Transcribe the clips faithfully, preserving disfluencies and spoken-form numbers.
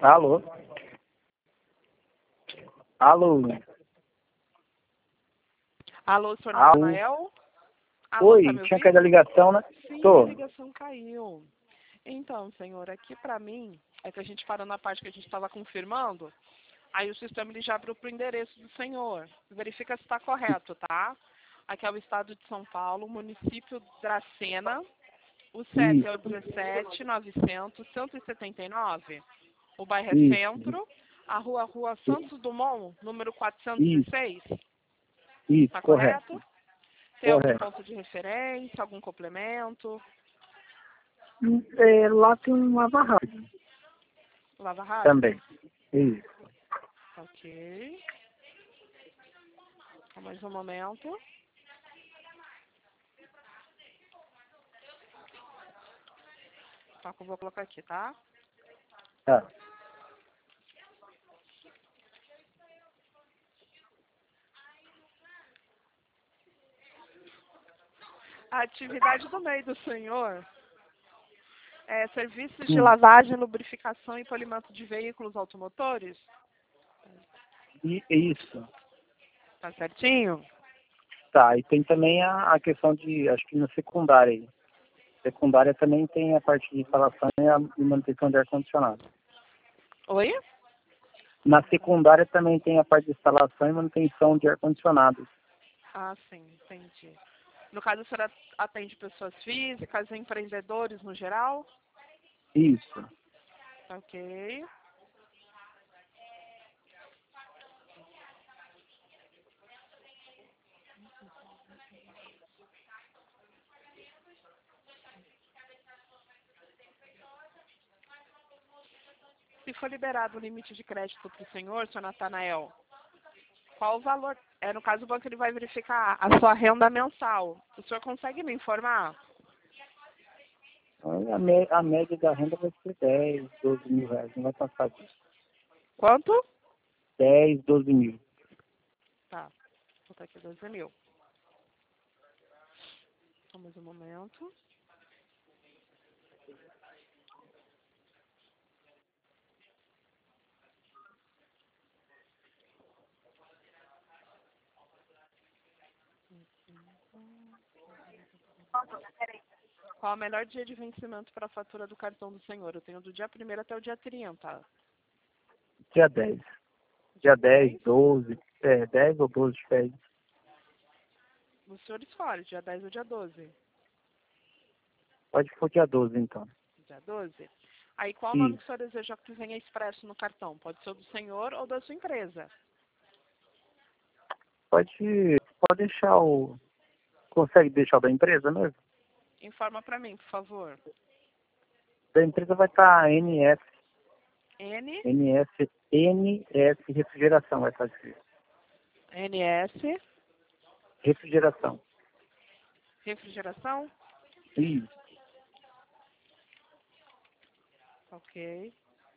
Alô? Alô? Alô, senhor Alô? Natanael? Alô, Oi, tá me tinha caído a ouvindo? ligação, né? Sim, Tô. a ligação caiu. Então, senhor, aqui pra mim, é que a gente parou na parte que a gente estava confirmando, aí o sistema ele já abriu pro endereço do senhor. Verifica se está correto, tá? Aqui é o estado de São Paulo, município Dracena, o C E P é o Isso, dezessete, novecentos, cento e setenta e nove. O bairro é isso, Centro, a rua Rua Santos Dumont, número quatrocentos e isso, seis. isso, Tá correto, correto? Tem algum correto. ponto de referência, algum complemento? Hum, é, lá tem uma barragem Lava rápido? também. Isso. Ok. Só mais um momento. Tá, que eu vou colocar aqui, tá? Tá. A atividade do meio do senhor é serviços de Hum. lavagem, lubrificação e polimento de veículos automotores? E, isso. Tá certinho? Tá, e tem também a, a questão de, acho que na secundária aí. Secundária também tem a parte de instalação e a e manutenção de ar-condicionado. Oi? Na secundária também tem a parte de instalação e manutenção de ar-condicionado. Ah, sim, entendi. No caso, a senhora atende pessoas físicas, empreendedores no geral? Isso. Ok. Se for liberado o limite de crédito para o senhor, senhor Natanael, qual o valor? É, no caso, o banco ele vai verificar a sua renda mensal. O senhor consegue me informar? Então, A, mé- a média da renda vai ser dez, doze mil reais, não vai passar disso. Quanto? dez, doze mil. Tá, vou botar aqui doze mil. Só mais um momento. Qual o melhor dia de vencimento para a fatura do cartão do senhor? Eu tenho do dia primeiro até o dia trinta. Dia dez. Dia Dia dez, dez. doze, é, dez ou doze de férias. O senhor escolhe, dia dez ou dia doze? Pode for dia doze, então. Dia doze. Aí qual o nome que o Isso. senhor deseja que venha expresso no cartão? Pode ser o do senhor ou da sua empresa. Pode, pode deixar o... Consegue deixar o da empresa mesmo? Informa para mim, por favor. Da empresa vai estar N S, N, N S, N S Refrigeração, vai estar escrito. N S, Refrigeração. refrigeração? Isso. Ok.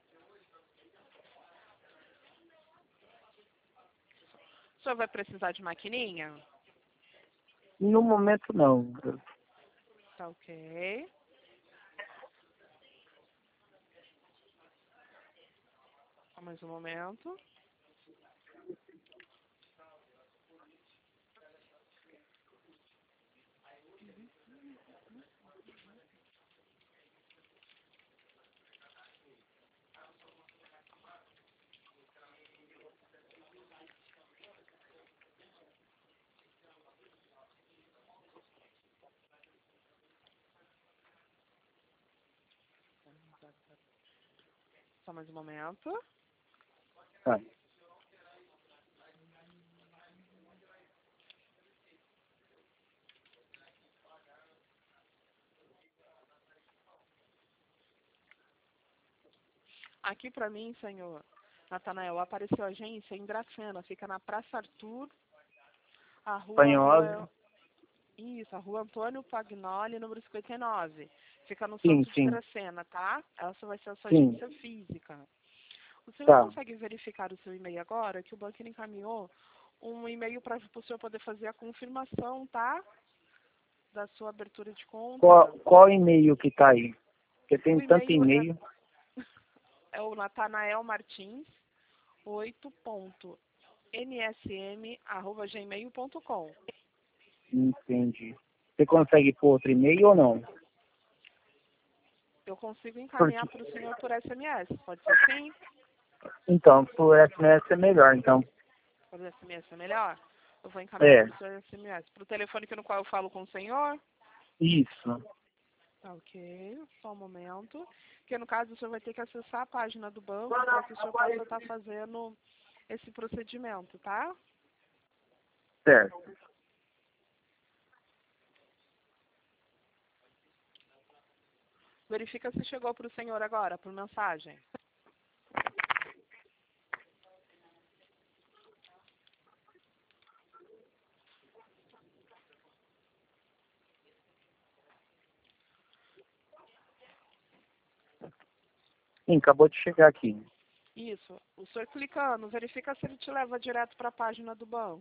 O senhor vai precisar de maquininha? No momento, não. Tá ok. Só mais um momento. Só mais um momento. Tá. Aqui para mim, senhor Natanael, apareceu a agência em Dracena. Fica na Praça Arthur, a rua, Espanhosa. rua... Isso, a rua Antônio Pagnoli, número cinquenta e nove. Fica no Sim, centro de sim. Dracena, tá? Essa vai ser a sua Sim. agência física. O senhor Tá. consegue verificar o seu e-mail agora? Que o banco ele encaminhou um e-mail para o senhor poder fazer a confirmação, tá? Da sua abertura de Qual, conta. qual e-mail que tá aí? Porque O tem tanto e-mail é, e-mail. é o Natanael Martins, oito ponto n s m arroba gmail ponto com. Entendi. Você consegue pôr outro e-mail ou não? Eu consigo encaminhar Porque... para o senhor por S M S, pode ser sim? Então, por S M S é melhor, então. Por S M S é melhor? Eu vou encaminhar É. para o senhor S M S. Para o telefone no qual eu falo com o senhor? Isso. Tá, ok, só um momento. Porque no caso o senhor vai ter que acessar a página do banco para que o senhor possa estar fazendo esse procedimento, tá? Certo. Verifica se chegou para o senhor agora, por mensagem. Sim, acabou de chegar aqui. Isso. O senhor clicando, verifica se ele te leva direto para a página do banco.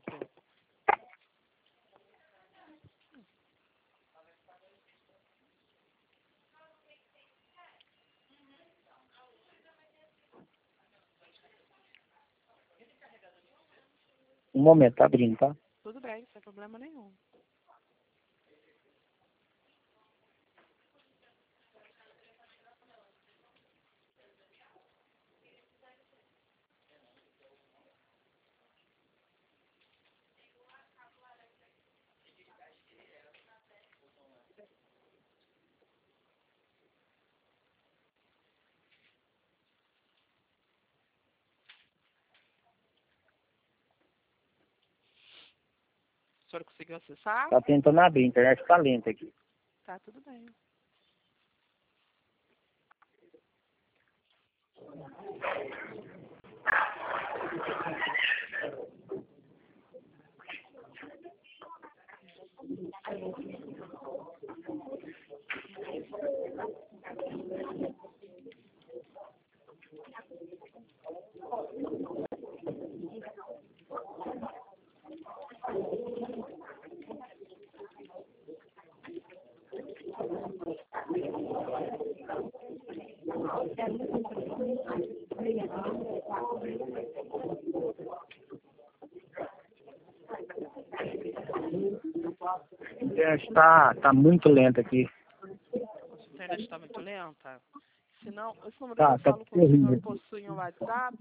Um momento, tá abrindo, tá? Tudo bem, sem problema nenhum. O senhor conseguiu acessar? Tá tentando abrir, a internet tá lenta aqui. Tá, tudo bem. A internet tá, tá muito lenta aqui. A sua internet está muito lenta? Se não, esse número Tá, que eu tá falo com o senhor terrível. possui um WhatsApp?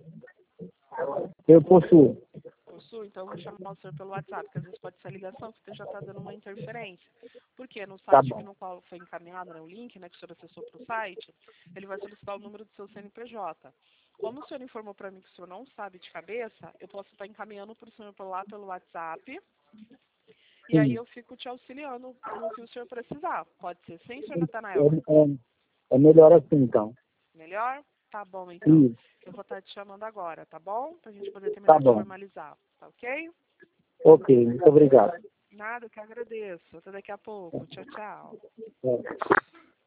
Eu possuo. Possui, então eu vou chamar o senhor pelo WhatsApp, porque às vezes pode ser a ligação, porque já está dando uma interferência. Porque no Tá site bom. no qual foi encaminhado, né, o link, né, que o senhor acessou para o site, ele vai solicitar o número do seu C N P J. Como o senhor informou para mim que o senhor não sabe de cabeça, eu posso estar encaminhando para o senhor por lá pelo WhatsApp. E Sim. aí eu fico te auxiliando no que o senhor precisar. Pode ser sim, senhor Natanael? É, é, é melhor assim, então. Melhor? Tá bom, então. Sim. Eu vou estar te chamando agora, tá bom? Pra gente poder terminar Tá de bom. formalizar, tá ok? Ok, muito obrigado. Nada, que agradeço. Até daqui a pouco. Tchau, tchau. É.